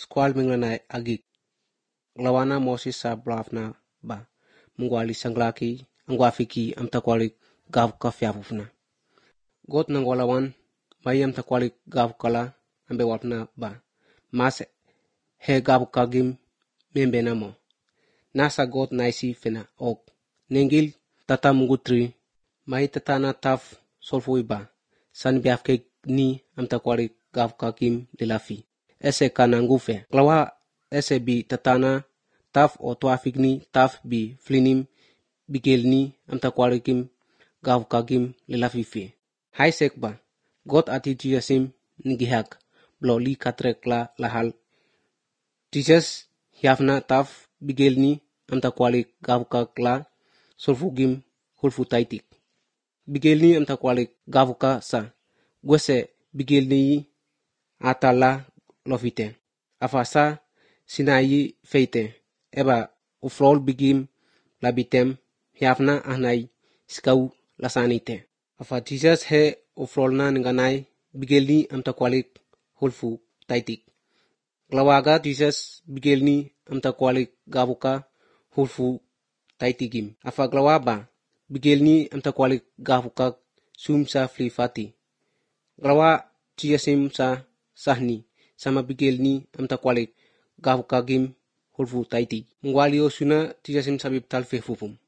squal minglanai agik. Lawana Moses sa blafna ba. Mungwali sanglaki, angwafiki am takwalik gav ka fiafufna. Got nangwalawan, mayam takwalik gav kala ambe wapna ba. Mas he gav kagim membena mo. Nasa got naisi fena ok. Nengil tata mungutri, may tatana taf solfui ba. San biafke ni am takwalik gav kagim lilafi. Ese kanangufe. Klawa ese bi tatana taf o tuafik ni taf bi flinim bigel ni am takwalikim gav kagim lilafifi. Hai sekba, got ati jiasim ngihak, bloli katrek la lahal. Jesus hiafna taf bigel ni am takwalik gav kagla sulfugim hulfutaitik. Bigel ni am takwalik gav ka sa, gwese bigel ni atala lofite. Afasa sinayi feite, eba ufrol bigim labitem hiafna ahnai skau lasanite. Afa Jesus he ufrol na nganai bigel ni am takwalik hulfu taitik. Glawaga Jesus bigel ni am takwalik gavuka hulfu taitigim. Afa glawaba bigel ni am takwalik gavuka sumsa flifati. Glawa jiasim sa sahni sama bigel ni am takwalik gavuka gim hulfu taitik. Ngwalio suna jiasim sabib talfefufum.